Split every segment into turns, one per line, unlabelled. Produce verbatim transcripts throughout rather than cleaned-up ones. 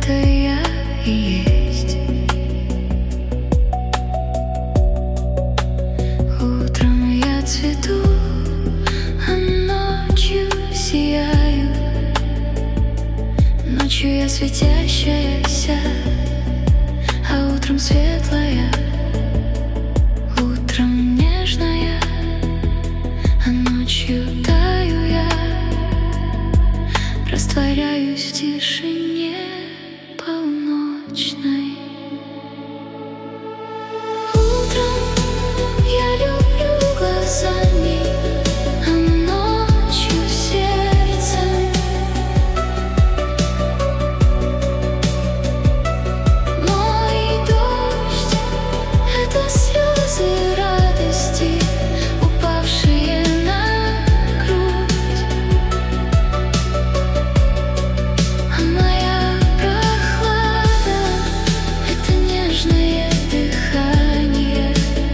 это я и есть. Утром я цвету, а ночью сияю. Ночью я светящаяся, а утром светлая. Утром нежная, а ночью таю я. Растворяюсь в тишине полночной. Утром я люблю глазами, а ночью сердцем. Мой дождь — это слезы радости, упавшие на грудь. А моя прохлада — это нежное дыхание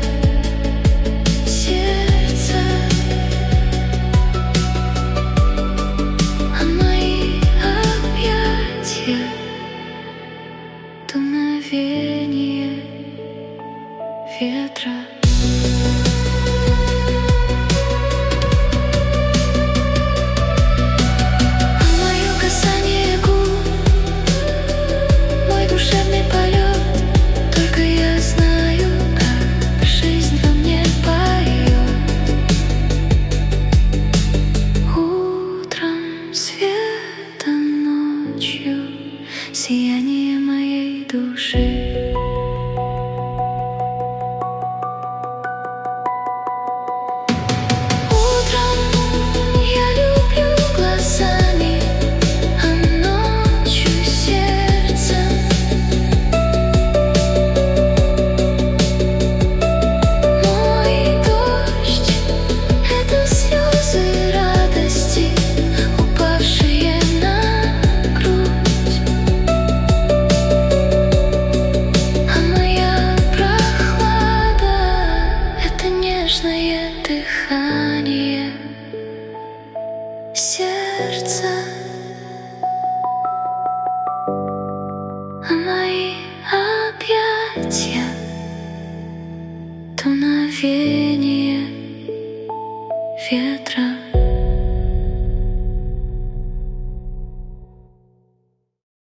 сердца. А мои объятия — дуновение ветра. А мое касание губ — мой душевный полет. Только я знаю, как жизнь во мне поет. Утром свет, а ночью сияние моей души. Утром я люблю глазами, а ночью сердцем. Мой дождь — это слезы радости, упавшие на грудь. А моя прохлада — это нежное дыхание сердца. А мои объятия — дуновение ветра.